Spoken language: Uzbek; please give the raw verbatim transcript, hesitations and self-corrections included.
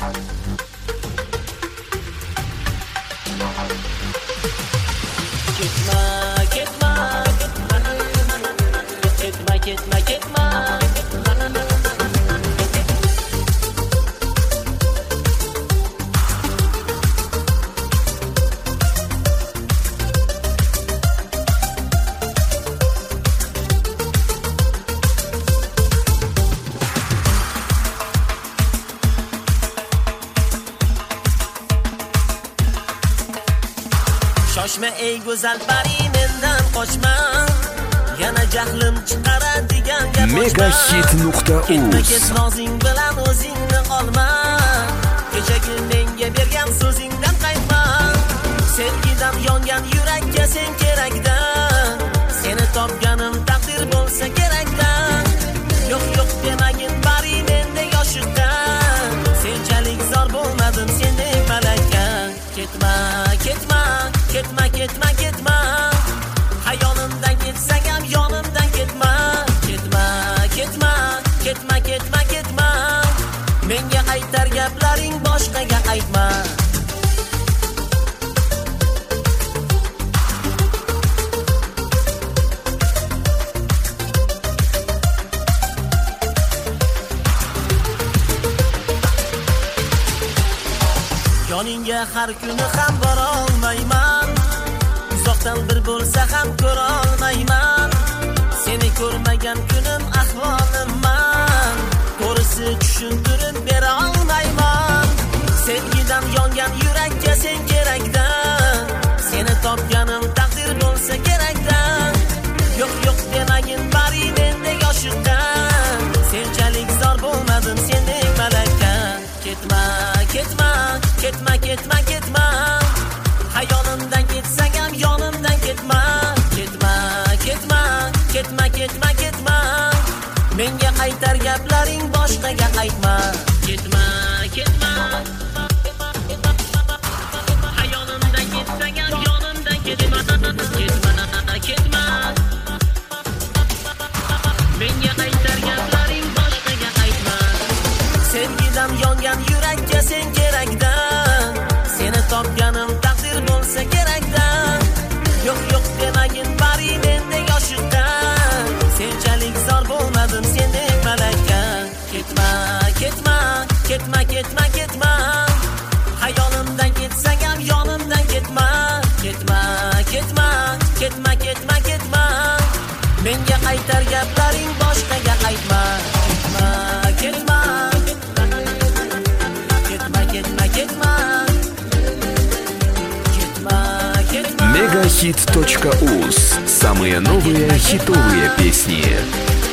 Shoshma ey go'zal pari, mendan qochma. Yana jahlim chiqaradigan gap ochma. megahit nuqta uz. Ketma ket nozing bilan o'zingni olma. Kechagi menga bergan so'zingdan qaytma. Sevgidan yongan yurakka sen kerakda. Seni topganim taqdir bo'lsa kerakda. Yo'q yo'q demagin pari, menda yoshiqda. Senchalik zor bo'lmadim sendek malaka. Ketma, ketma, ketma, ketma, ketma. Hayonimdan ketsang ham yonimdan ketma. Ketma, ketma, ketma, ketma, ketma. Menga aytar gaplaring boshqaga aytma. Yoningga har kuni ham bora olmayman. Uzoqdan bir bo'lsa ham ko'ra olmayman. Seni ko'rmagan kunim ahvolimman. To'g'risi tushuntirib bera olmayman. Sevgidan yongan yurakka sen kerakda. Seni topganim taqdir bo'lsa kerakda. Yo'q yo'q demagin pari, menda yoshiqda. Senchalik zor bo'lmadim sendek malaka. Ketma, ketma, ketma, ketma, ketma. Hayonimdan ketsang ham yonimdan ketma. Ketma, ketma, ketma, ketma, ketma. Menga aytar gaplaring boshqaga aytma. Ketma, ketma. Hayonimdan ketsang ham yonimdan ketma. Ketma, ketma. Menga aytar gaplaring boshqaga aytma. Sevgidan yongan yurakka sen kerakda. Seni topganim taqdir bo'lsa kerakda. Yo'q yo'q demagin pari, menda yoshiqda. Senchalik zor bo'lmadim sendek malaka. Ketma, ketma, ketma, ketma, ketma. Hayonimdan ketsang ham yonimdan ketma. Ketma, ketma, ketma, ketma, ketma. Menga aytar gaplaring boshqaga aytma. Ketma, ketma. Ketma, ketma, ketma. megahit точка уз. Самые новые хитовые песни.